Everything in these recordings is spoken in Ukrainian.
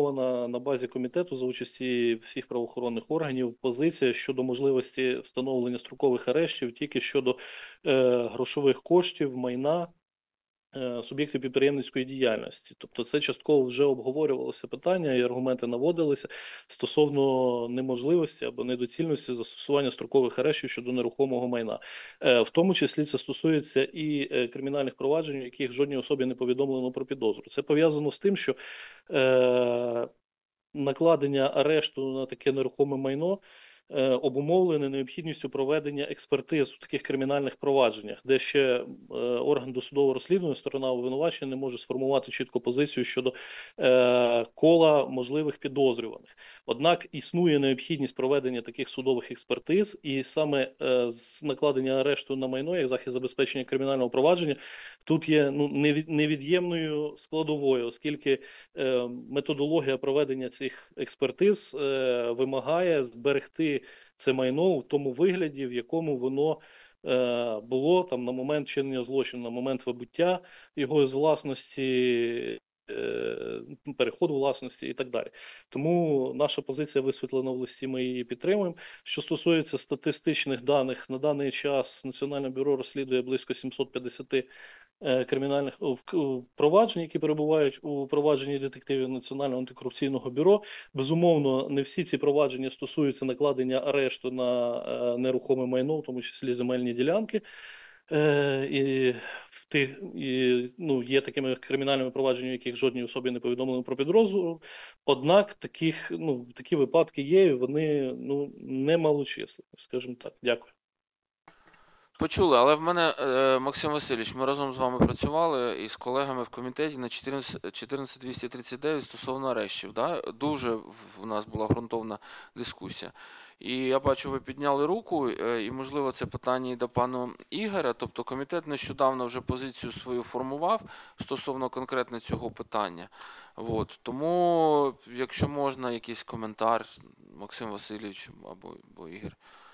сформована на базі комітету за участі всіх правоохоронних органів позиція щодо можливості встановлення строкових арештів тільки щодо грошових коштів, майна суб'єктів підприємницької діяльності. Тобто це частково вже обговорювалося питання і аргументи наводилися стосовно неможливості або недоцільності застосування строкових арештів щодо нерухомого майна. В тому числі це стосується і кримінальних проваджень, у яких жодній особі не повідомлено про підозру. Це пов'язано з тим, що накладення арешту на таке нерухоме майно обумовлене необхідністю проведення експертиз у таких кримінальних провадженнях, де ще орган досудового розслідування, сторона обвинувачення, не може сформувати чітко позицію щодо кола можливих підозрюваних. Однак існує необхідність проведення таких судових експертиз, і саме з накладення арешту на майно, як захист забезпечення кримінального провадження, тут є невід'ємною складовою, оскільки методологія проведення цих експертиз вимагає зберегти це майно в тому вигляді, в якому воно було там на момент чинення злочину, на момент вибуття його з власності, переходу власності і так далі. Тому наша позиція висвітлена в листі, ми її підтримуємо. Що стосується статистичних даних, на даний час Національне бюро розслідує близько 750 кримінальних проваджень, які перебувають у провадженні детективів Національного антикорупційного бюро. Безумовно, не всі ці провадження стосуються накладення арешту на нерухоме майно, в тому числі земельні ділянки. Є такими кримінальними провадженнями, яких жодній особі не повідомлено про підозру. Однак такі випадки є, і вони немалочисленні, скажімо так. Дякую. Почули, але в мене, Максим Васильович, ми разом з вами працювали і з колегами в комітеті на 14239 стосовно арештів. Да? Дуже в нас була ґрунтовна дискусія. І я бачу, ви підняли руку, і, можливо, це питання і до пана Ігоря. Тобто комітет нещодавно вже позицію свою формував стосовно конкретно цього питання. Тому, якщо можна, якийсь коментар, Максим Васильович або Ігор.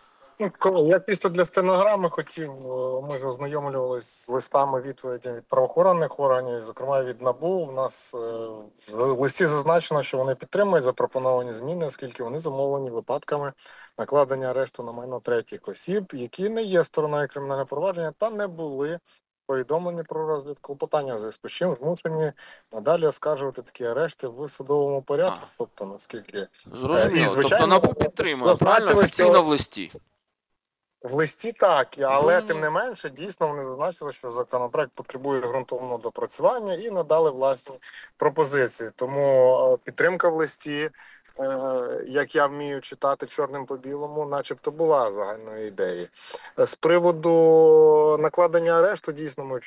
Я чисто для стенограми хотів, ми ж ознайомлювалися з листами відповідями від правоохоронних органів, зокрема від НАБУ. У нас в листі зазначено, що вони підтримують запропоновані зміни, оскільки вони зумовлені випадками накладення арешту на майно третіх осіб, які не є стороною кримінального провадження та не були повідомлені про розгляд клопотання, в зв'язку з чим змушені надалі оскаржувати такі арешти в судовому порядку. Тобто, наскільки... Зрозуміло. Тобто НАБУ підтримує, правильно? Офіційно в листі. В листі так, але тим не менше, дійсно вони зазначили, що законопроект потребує ґрунтовного допрацювання і надали власні пропозиції. Тому підтримка в листі, як я вмію читати чорним по білому, начебто була загальною ідеєю. З приводу накладення арешту, дійсно, ми в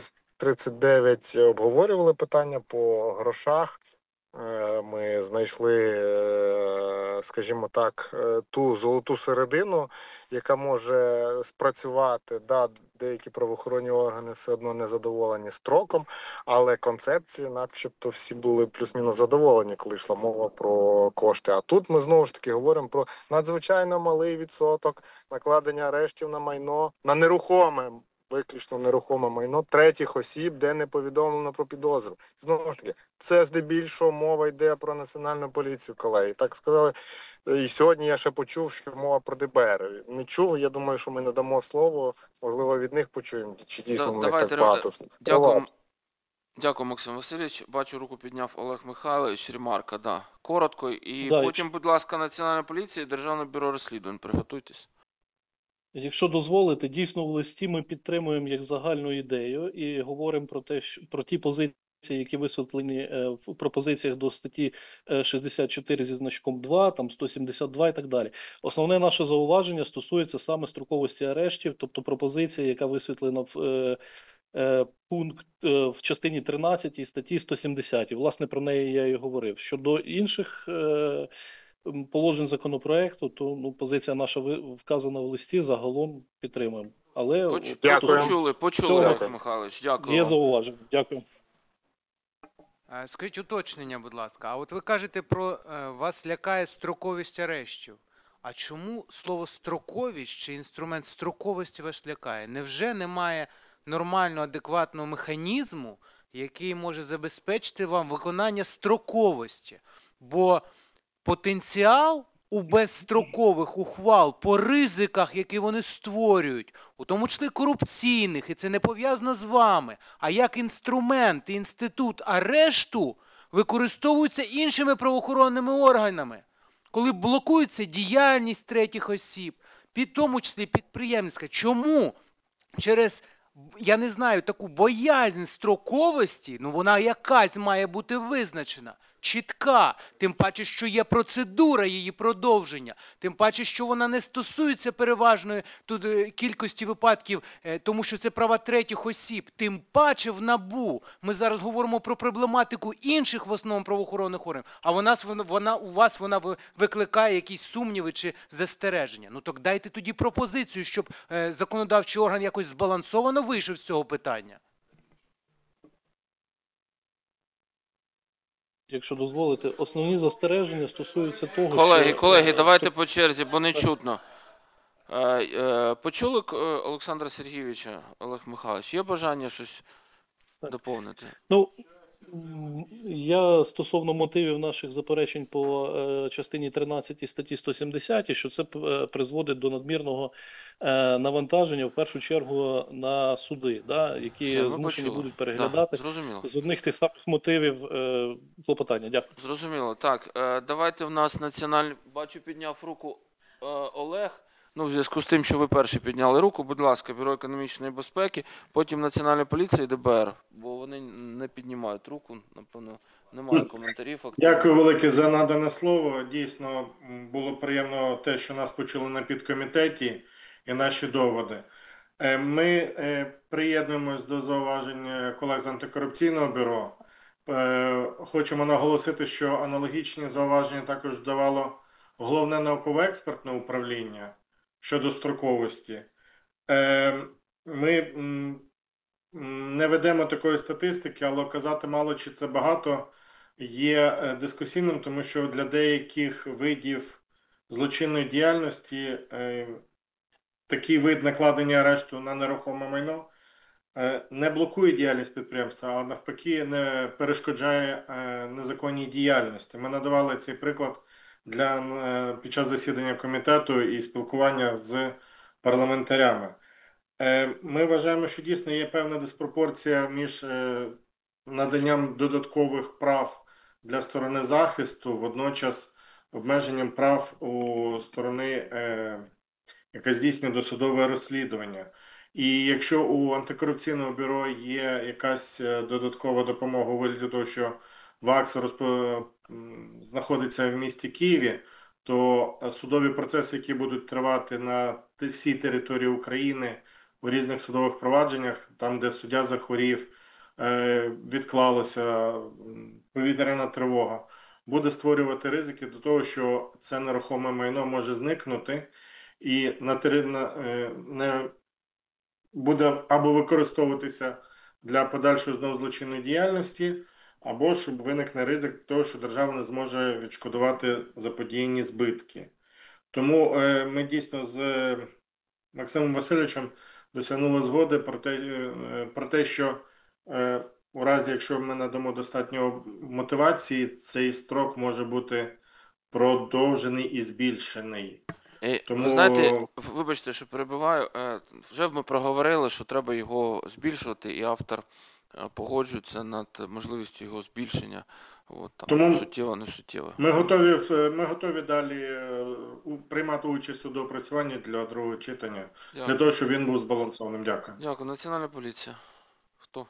1439 обговорювали питання по грошах. Ми знайшли, скажімо так, ту золоту середину, яка може спрацювати. Да, деякі правоохоронні органи все одно не задоволені строком, але концепцією начебто всі були плюс-мінус задоволені, коли йшла мова про кошти. А тут ми знову ж таки говоримо про надзвичайно малий відсоток накладення арештів на майно, на нерухоме, виключно нерухоме майно третіх осіб, де не повідомлено про підозру. Знову ж таки, це здебільшого мова йде про Національну поліцію, колеги. Так сказали, і сьогодні я ще почув, що мова про ДБР. Не чув, я думаю, що ми надамо слово, можливо, від них почуємо, чи дійсно в них так багато. Дякую, Максим Васильович. Бачу, руку підняв Олег Михайлович, ремарка, да. Коротко. І потім, будь ласка, Національна поліція і Державне бюро розслідувань. Приготуйтесь. Якщо дозволите, дійсно в листі ми підтримуємо як загальну ідею і говоримо про ті позиції, які висвітлені в пропозиціях до статті 64 зі значком 2, там 172 і так далі. Основне наше зауваження стосується саме строковості арештів, тобто пропозиція, яка висвітлена в частині 13 статті 170. Власне, про неї я і говорив. Щодо інших положень законопроекту, то позиція наша вказана в листі, загалом підтримуємо. Але почули, Олег Михайлович. Дякую. Є зауваження. Дякую. Скажіть уточнення, будь ласка. А от ви кажете про вас лякає строковість арештів. А чому слово строковість чи інструмент строковості вас лякає? Невже немає нормального, адекватного механізму, який може забезпечити вам виконання строковості? Бо потенціал у безстрокових ухвал по ризиках, які вони створюють, у тому числі корупційних, і це не пов'язано з вами, а як інструмент, інститут арешту використовується іншими правоохоронними органами, коли блокується діяльність третіх осіб, в тому числі підприємницька. Чому? Через, я не знаю, таку боязнь строковості, ну вона якась має бути визначена, чітка, тим паче, що є процедура її продовження, тим паче, що вона не стосується переважної кількості випадків, тому що це права третіх осіб, тим паче в НАБУ. Ми зараз говоримо про проблематику інших в основному правоохоронних органів, а у вас вона викликає якісь сумніви чи застереження. Ну так дайте тоді пропозицію, щоб законодавчий орган якось збалансовано вийшов з цього питання. Якщо дозволите, основні застереження стосуються того, Колеги, давайте по черзі, бо не чутно. Почули Олександра Сергійовича, Олег Михайлович? Є бажання щось доповнити? Ну, я стосовно мотивів наших заперечень по частині 13 статті 170, що це призводить до надмірного навантаження, в першу чергу, на суди, да, які Все, змушені будуть Да, переглядати зрозуміло. з одних тих самих мотивів клопотання. Дякую. Зрозуміло. Так, давайте в нас національний... Бачу, підняв руку Олег. Ну, в зв'язку з тим, що ви перші підняли руку, будь ласка, Бюро економічної безпеки, потім Національна поліція і ДБР, бо вони не піднімають руку, напевно, немає коментарів. Дякую велике за надане слово. Дійсно, було приємно те, що нас почули на підкомітеті і наші доводи. Ми приєднуємось до зауважень колег з антикорупційного бюро. Хочемо наголосити, що аналогічні зауваження також давало Головне науково-експертне управління щодо строковості. Ми не ведемо такої статистики, але казати мало чи це багато є дискусійним, тому що для деяких видів злочинної діяльності такий вид накладення арешту на нерухоме майно не блокує діяльність підприємства, а навпаки не перешкоджає незаконній діяльності. Ми надавали цей приклад під час засідання комітету і спілкування з парламентарями. Ми вважаємо, що дійсно є певна диспропорція між наданням додаткових прав для сторони захисту, водночас обмеженням прав у сторони, яка здійснює досудове розслідування. І якщо у антикорупційного бюро є якась додаткова допомога у вигляді того, що ВАКС знаходиться в місті Києві, то судові процеси, які будуть тривати на всій території України у різних судових провадженнях, там, де суддя захворів, відклалося, повітряна тривога, буде створювати ризики до того, що це нерухоме майно може зникнути і не буде або використовуватися для подальшої знову злочинної діяльності, або щоб виникне ризик того, що держава не зможе відшкодувати заподіяні збитки. Тому ми дійсно з Максимом Васильовичем досягнули згоди про те, що у разі, якщо ми надамо достатньо мотивації, цей строк може бути продовжений і збільшений. Тому... Ви знаєте, вибачте, що перебиваю, вже ми проговорили, що треба його збільшувати, і автор погоджується над можливістю його збільшення. От, там, тому суттєво, не суттєво. Ми готові далі приймати участь у доопрацюванні для другого читання, для того, щоб він був збалансованим. Дякую. Дякую. Національна поліція. Хто?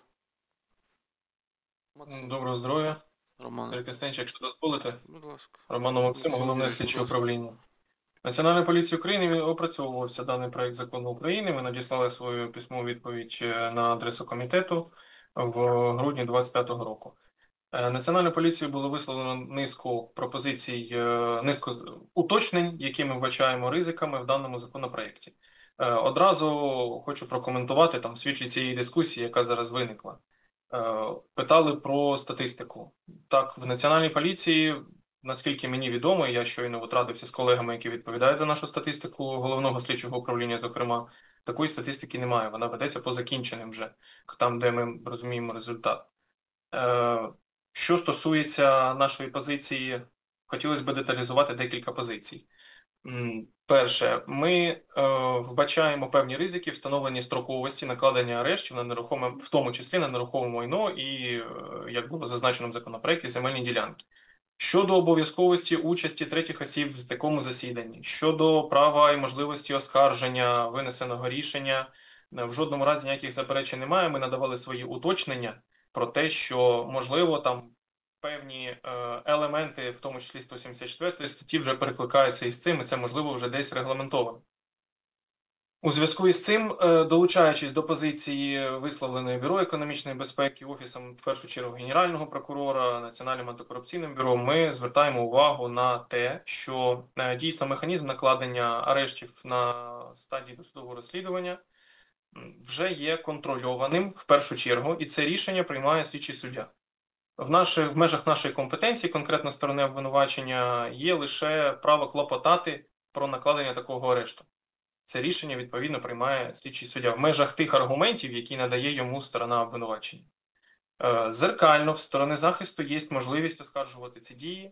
Доброго здоров'я. Роман. Перекистенчик, якщо дозволите. Будь ласка. Роману Максиму, Головне слідче управління. Національної поліції України опрацьовувався даний проект закону України. Ми надіслали свою письмову відповідь на адресу комітету в грудні 2025 року. Національною поліцією було висловлено низку пропозицій, низку уточнень, які ми вбачаємо ризиками в даному законопроекті. Одразу хочу прокоментувати там в світлі цієї дискусії, яка зараз виникла. Питали про статистику. Так, в Національній поліції, наскільки мені відомо, я щойно радився з колегами, які відповідають за нашу статистику Головного слідчого управління, зокрема, такої статистики немає. Вона ведеться по закінченим вже, там, де ми розуміємо результат. Що стосується нашої позиції хотілося б деталізувати декілька позицій. Перше, ми вбачаємо певні ризики встановлення строковості накладення арештів на нерухоме, в тому числі на нерухоме майно і, як було зазначено в законопроекті, земельні ділянки. Щодо обов'язковості участі третіх осіб в такому засіданні, щодо права і можливості оскарження винесеного рішення, в жодному разі ніяких заперечень немає. Ми надавали свої уточнення про те, що, можливо, там певні елементи, в тому числі 174 статті, вже перекликаються із цим, і це, можливо, вже десь регламентовано. У зв'язку із цим, долучаючись до позиції, висловленої Бюро економічної безпеки, Офісом, в першу чергу, Генерального прокурора, Національним антикорупційним бюро, ми звертаємо увагу на те, що дійсно механізм накладення арештів на стадії досудового розслідування вже є контрольованим в першу чергу, і це рішення приймає слідчий суддя. В межах нашої компетенції, конкретно сторони обвинувачення, є лише право клопотати про накладення такого арешту. Це рішення, відповідно, приймає слідчий суддя в межах тих аргументів, які надає йому сторона обвинувачення. Зеркально, в сторони захисту є можливість оскаржувати ці дії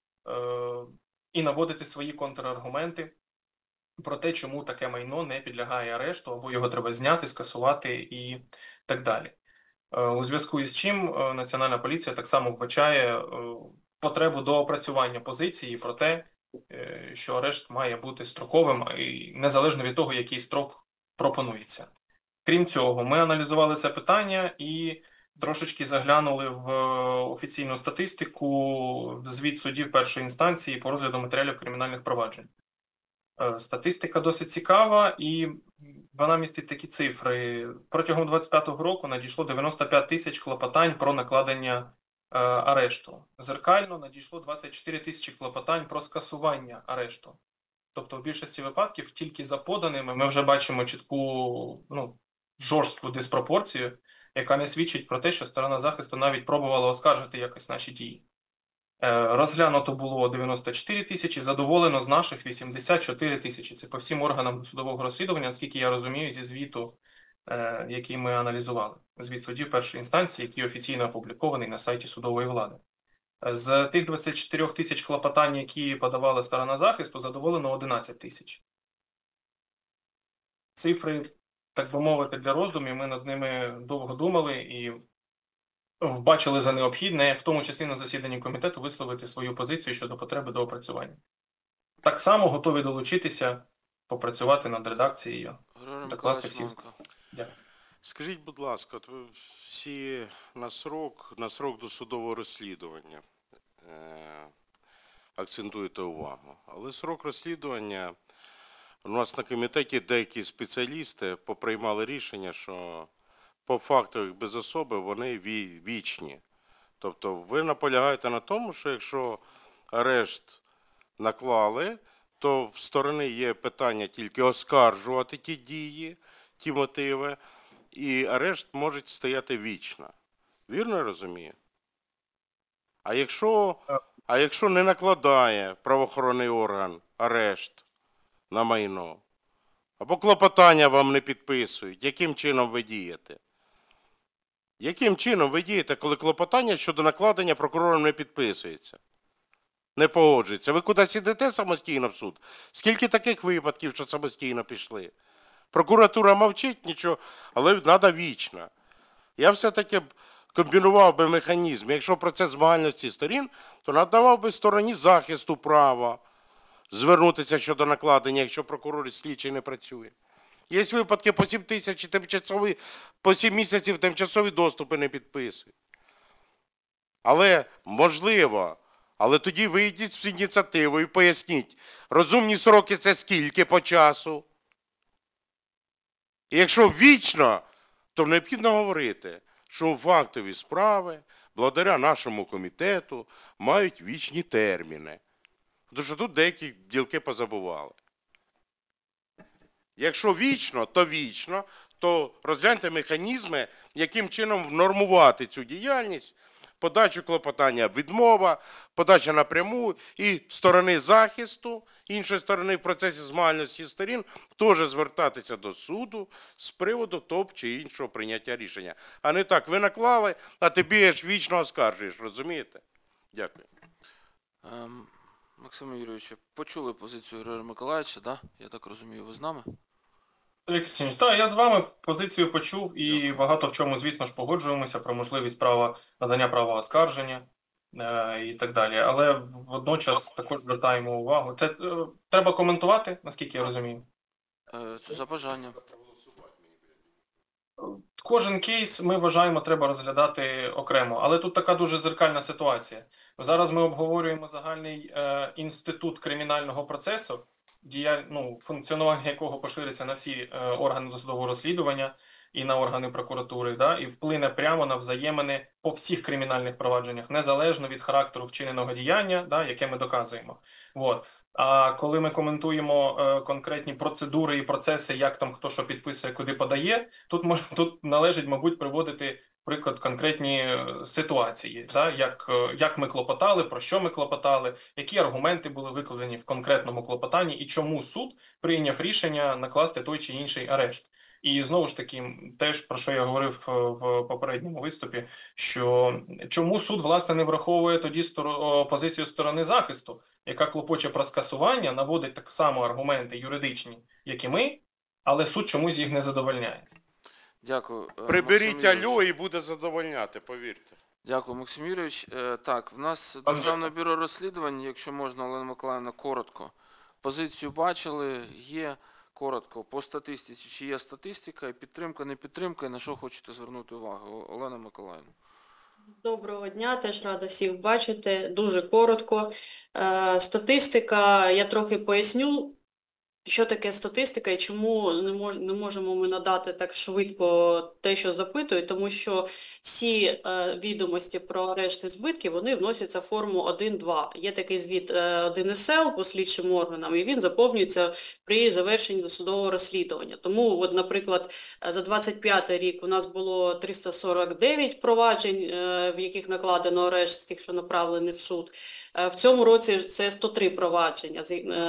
і наводити свої контраргументи про те, чому таке майно не підлягає арешту, або його треба зняти, скасувати і так далі. У зв'язку із чим Національна поліція так само вбачає потребу до опрацювання позиції про те, що арешт має бути строковим, і незалежно від того, який строк пропонується. Крім цього, ми аналізували це питання і трошечки заглянули в офіційну статистику, в звіт судів першої інстанції по розгляду матеріалів кримінальних проваджень. Статистика досить цікава, і вона містить такі цифри. Протягом 2025 року надійшло 95 тисяч клопотань про накладення арешту. Зеркально надійшло 24 тисячі клопотань про скасування арешту. Тобто в більшості випадків тільки за поданими ми вже бачимо чітку, жорстку диспропорцію, яка не свідчить про те, що сторона захисту навіть пробувала оскаржити якось наші дії. Розглянуто було 94 тисячі, задоволено з наших 84 тисячі. Це по всім органам досудового розслідування, наскільки я розумію, зі звіту, який ми аналізували. Звіт судів першої інстанції, який офіційно опублікований на сайті судової влади. З тих 24 тисяч клопотань, які подавала сторона захисту, задоволено 11 тисяч. Цифри, так би мовити, для роздумів, ми над ними довго думали і вбачили за необхідне, в тому числі на засіданні комітету, висловити свою позицію щодо потреби доопрацювання. Так само готові долучитися, попрацювати над редакцією. Григорій Докласти Миколаївич всі. Мамка. Дякую. Скажіть, будь ласка, от ви всі на срок досудового розслідування акцентуєте увагу. Але срок розслідування, у нас на комітеті деякі спеціалісти поприймали рішення, що по факту їх без особи вони вічні. Тобто ви наполягаєте на тому, що якщо арешт наклали, то в сторони є питання тільки оскаржувати ті дії, ті мотиви, і арешт може стояти вічно. Вірно я розумію? А якщо не накладає правоохоронний орган арешт на майно, або клопотання вам не підписують, яким чином ви дієте? Яким чином ви дієте, коли клопотання щодо накладення прокурором не підписується? Не погоджується. Ви кудись ідете самостійно в суд? Скільки таких випадків, що самостійно пішли? Прокуратура мовчить, нічого, але треба вічно. Я все-таки комбінував би механізм. Якщо процес змагальності сторін, то надавав би стороні захисту права звернутися щодо накладення, якщо прокурор і слідчий не працює. Є випадки по 7 тисяч тимчасові, по 7 місяців тимчасові доступи не підписують. Але можливо, але тоді вийдіть з ініціативою і поясніть, розумні сроки це скільки по часу? І якщо вічно, то необхідно говорити, що фактові справи, благодаря нашому комітету, мають вічні терміни. Тому що тут деякі ділки позабували. Якщо вічно, то розгляньте механізми, яким чином внормувати цю діяльність, подачу клопотання відмова, подача напряму і сторони захисту, іншої сторони в процесі змагальності сторін, теж звертатися до суду з приводу того чи іншого прийняття рішення. А не так, ви наклали, а ти бігаєш вічно оскаржуєш, розумієте? Дякую. Максиме Юрійовичу, почули позицію Григорія Миколаївича, да? Я так розумію, ви з нами? Так, я з вами позицію почув і Дякую. багато в чому, звісно ж, погоджуємося про можливість надання права оскарження і так далі. Але водночас також звертаємо увагу. Це треба коментувати, наскільки я розумію. Це за бажанням. Кожен кейс ми вважаємо, треба розглядати окремо, але тут така дуже зеркальна ситуація. Зараз ми обговорюємо загальний інститут кримінального процесу, функціонування якого пошириться на всі органи досудового розслідування і на органи прокуратури, да, і вплине прямо на взаємини по всіх кримінальних провадженнях, незалежно від характеру вчиненого діяння, да, яке ми доказуємо. Вот. А коли ми коментуємо конкретні процедури і процеси, як там хто що підписує, куди подає, тут належить, мабуть, приводити приклад конкретні ситуації, да, як ми клопотали, про що ми клопотали, які аргументи були викладені в конкретному клопотанні і чому суд прийняв рішення накласти той чи інший арешт. І знову ж таки, теж про що я говорив в попередньому виступі, що чому суд, власне, не враховує тоді позицію сторони захисту, яка клопоче про скасування, наводить так само аргументи юридичні, як і ми, але суд чомусь їх не задовольняє. Дякую. Приберіть Максим Юрійович. алло і буде задовольняти, повірте. Дякую, Максим Юрійович. Так, в нас Державне бюро розслідувань, якщо можна, Олена Миколаївна, коротко. Позицію бачили, є коротко по статистиці, чи є статистика, і підтримка, не підтримка, і на що хочете звернути увагу. Олена Миколаївна. Доброго дня, теж рада всіх бачити. Дуже коротко. Статистика, я трохи поясню, що таке статистика і чому не можемо ми надати так швидко те, що запитують, тому що всі відомості про арешти збитків, вони вносяться в форму 1.2. Є такий звіт 1СЛ по слідчим органам, і він заповнюється при завершенні досудового розслідування. Тому, от, наприклад, за 25 рік у нас було 349 проваджень, в яких накладено арешт з тих, що направлені в суд. В цьому році це 103 провадження,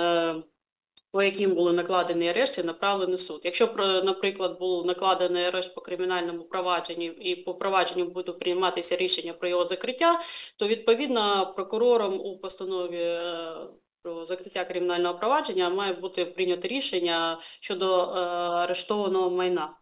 по яким були накладені арешти, направлені в суд. Якщо, наприклад, був накладений арешт по кримінальному провадженню і по провадженню буде прийматися рішення про його закриття, то відповідно прокурором у постанові про закриття кримінального провадження має бути прийнято рішення щодо арештованого майна.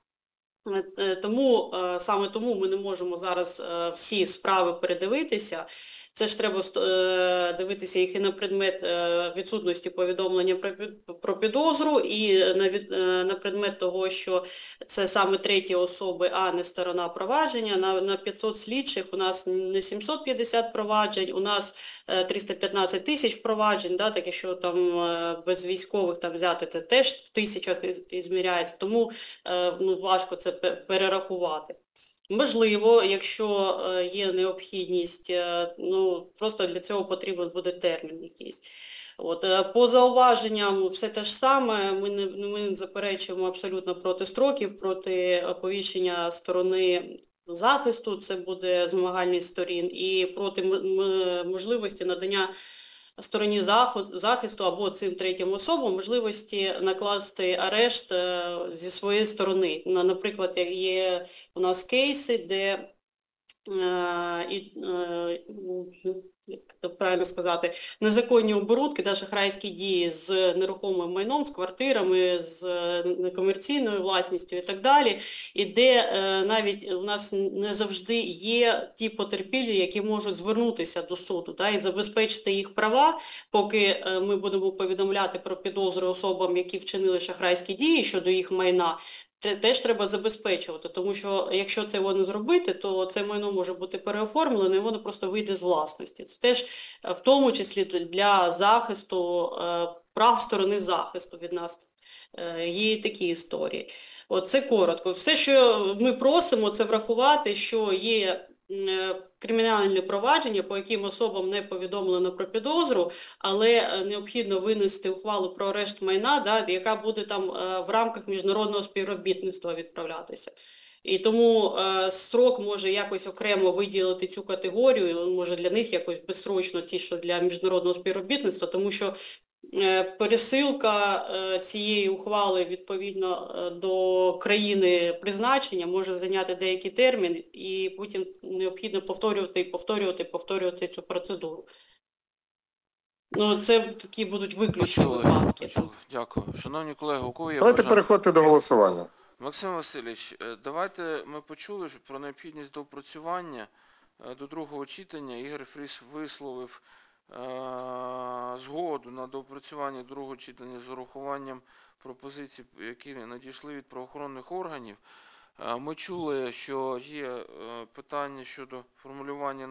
Саме тому ми не можемо зараз всі справи передивитися. Це ж треба дивитися їх і на предмет відсутності повідомлення про підозру, і на предмет того, що це саме треті особи, а не сторона провадження. На 500 слідчих у нас не 750 проваджень, у нас 315 тисяч проваджень, да, таке, що там без військових там взяти, це теж в тисячах ізміряється, тому важко це перерахувати. Можливо, якщо є необхідність, просто для цього потрібен буде термін якийсь. По зауваженням все те ж саме, ми не заперечуємо абсолютно проти строків, проти оповіщення сторони захисту, це буде змагальність сторін, і проти можливості надання стороні захисту або цим третім особам можливості накласти арешт зі своєї сторони. Наприклад, є у нас кейси, де як правильно сказати, незаконні оборудки, да, шахрайські дії з нерухомим майном, з квартирами, з некомерційною власністю і так далі, і де навіть у нас не завжди є ті потерпілі, які можуть звернутися до суду, да, і забезпечити їх права, поки ми будемо повідомляти про підозру особам, які вчинили шахрайські дії щодо їх майна. Теж треба забезпечувати, тому що якщо це не зробити, то це майно може бути переоформлене, і воно просто вийде з власності. Це теж в тому числі для захисту, прав сторони захисту від нас. Є і такі історії. Це коротко. Все, що ми просимо, це врахувати, що є кримінальні провадження, по яким особам не повідомлено про підозру, але необхідно винести ухвалу про арешт майна, да, яка буде там в рамках міжнародного співробітництва відправлятися. І тому строк може якось окремо виділити цю категорію, може для них якось безстрочно ті, що для міжнародного співробітництва, тому що пересилка цієї ухвали відповідно до країни призначення може зайняти деякий термін, і потім необхідно повторювати цю процедуру. Ну, це такі будуть виключні Почули, випадки. почули. Дякую. Шановні колеги, у кого є Давайте бажання? переходити до голосування. Максим Васильович, давайте ми почули що про необхідність доопрацювання до другого читання. Ігор Фріс висловив згоду на доопрацювання другого читання з урахуванням пропозицій, які надійшли від правоохоронних органів. Ми чули, що є питання щодо формулювання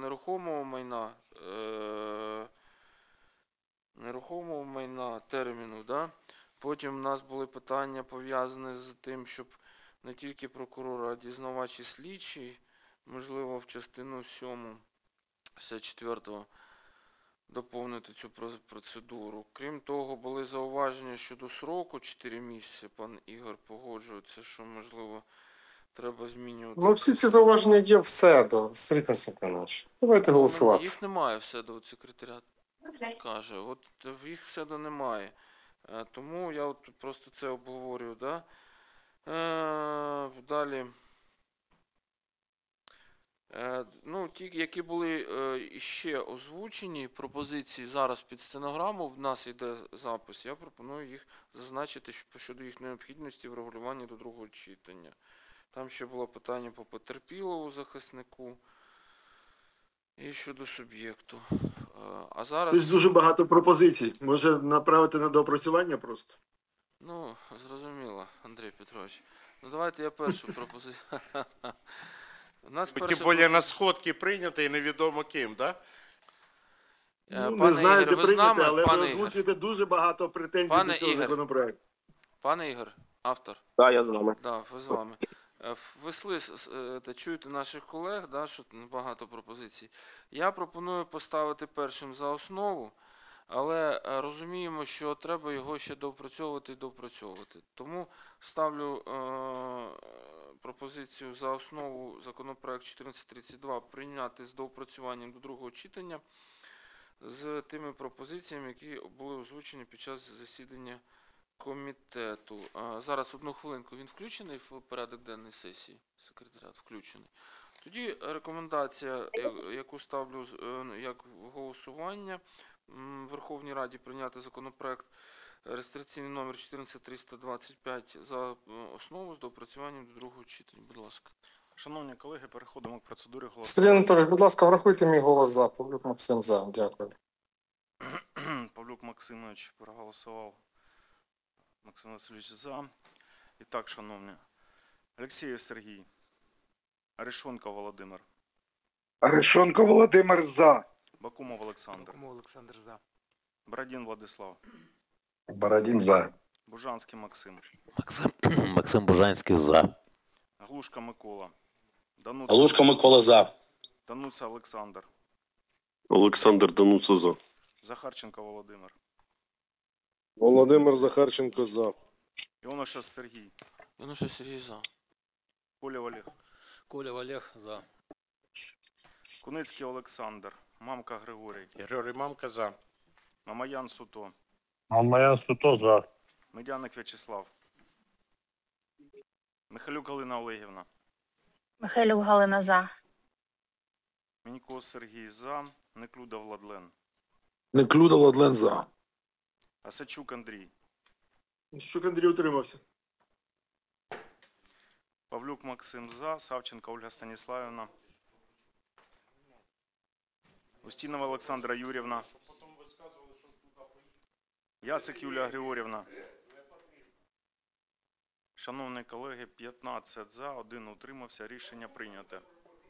нерухомого майна терміну. Да? Потім у нас були питання пов'язані з тим, щоб не тільки прокурор, а дізнавач і слідчий, можливо, в частину 7 54-го доповнити цю процедуру. Крім того, були зауваження щодо сроку 4 місяці. Пан Ігор погоджується, що, можливо, треба змінювати. Ну, всі ці зауваження є в СЕДО, Сергій Константинович. Давайте голосувати. Їх немає в СЕДО, от секретаріат каже. От їх в СЕДО немає. Тому я от просто це обговорюю. Да? Далі. Ну, ті, які були ще озвучені пропозиції зараз під стенограму, в нас йде запис, я пропоную їх зазначити щодо їх необхідності врегулювання до другого читання. Там ще було питання по потерпілому захиснику і щодо суб'єкту. А зараз... Тобто дуже багато пропозицій. Може направити на доопрацювання просто? Ну, зрозуміло, Андрій Петрович. Ну, давайте я першу пропозицію. У нас Тим більше на сходки прийнято і невідомо ким, так? Ну, Пане не знаю, Ігор, де ви з прийняти, нами? але Пане ви Ігор. озвучуєте дуже багато претензій Пане до цього Ігор. законопроекту. Пане Ігор, автор. Так, я з вами. Да, ви з вами. Ви чуєте наших колег, да, що багато пропозицій. Я пропоную поставити першим за основу, але розуміємо, що треба його ще доопрацьовувати і доопрацьовувати. Тому ставлю пропозицію за основу законопроект 1432 прийняти з доопрацюванням до другого читання з тими пропозиціями, які були озвучені під час засідання комітету. Зараз одну хвилинку. Він включений в порядок денний сесії? Секретаріат включений. Тоді рекомендація, яку ставлю як голосування, Верховній Раді прийняти законопроект реєстраційний номер 14325 за основу з доопрацюванням до другого читання. Будь ласка. Шановні колеги, переходимо к процедурі Сергій голосування. Анатолійович, будь ласка, врахуйте мій голос за. Павлюк Максим за. Дякую. Павлюк Максимович проголосував. Максим Васильович за. І так, шановні. Алексєєв Сергій. Арешонков Володимир. Арешонко Володимир за. Бакумов Олександр. Бакумов Олександр за. Бородін Владислав. Бородін за. Бужанський Максим. Максим Бужанський за. Глушка Микола. Дануца, Галушка Микола за. Дануца Олександр. Олександр Дануца за. Захарченко Володимир. Володимир Захарченко за. Іоношас Сергій. Януша Сергій за. Колєв Олег. Коля Олег за. Куницький Олександр. Мамка Григорій. Григорій Мамка за. Мамаян Суто. Мамаян Суто за. Медяник В'ячеслав. Михайлюк Галина Олегівна. Михайлюк Галина за. Мінько Сергій за. Неклюда Владлен. Неклюда Владлен за. Асачук Андрій. Щук Андрій утримався. Павлюк Максим за. Савченко Ольга Станіславівна. Устінова Олександра Юрівна. Яцик Юлія Григорівна. Шановні колеги, 15 за, 1 утримався. Рішення прийнято.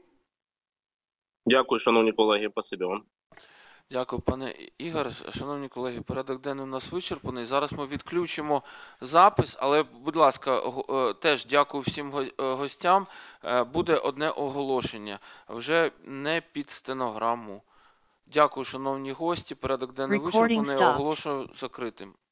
Дякую, шановні колеги, спасибі вам. Дякую, пане Ігор. Шановні колеги, порядок денний у нас вичерпаний. Зараз ми відключимо запис, але, будь ласка, теж дякую всім гостям. Буде одне оголошення, вже не під стенограму. Дякую, шановні гості. Порядок денний вичерпаний. Оголошую закритим.